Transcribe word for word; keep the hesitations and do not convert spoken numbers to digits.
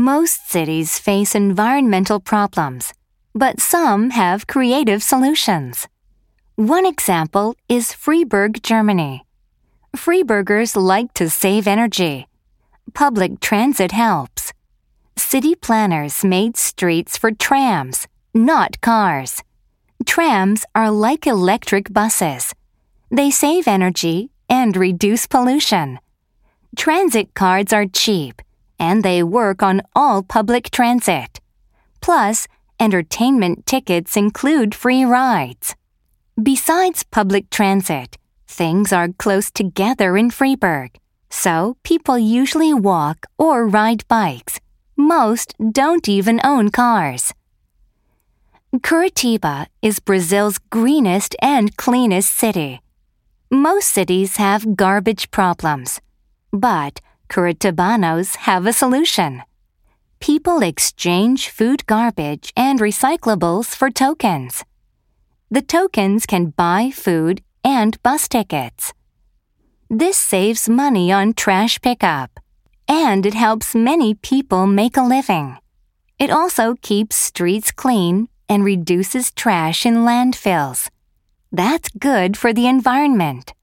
Most cities face environmental problems, but some have creative solutions. One example is Freiburg, Germany. Freiburgers like to save energy. Public transit helps. City planners made streets for trams, not cars. Trams are like electric buses. They save energy and reduce pollution. Transit cards are cheap, and they work on all public transit. Plus, entertainment tickets include free rides. Besides public transit, things are close together in Freiburg, so people usually walk or ride bikes. Most don't even own cars. Curitiba is Brazil's greenest and cleanest city. Most cities have garbage problems, but Curitibanos have a solution. People exchange food garbage and recyclables for tokens. The tokens can buy food and bus tickets. This saves money on trash pickup, and it helps many people make a living. It also keeps streets clean and reduces trash in landfills. That's good for the environment.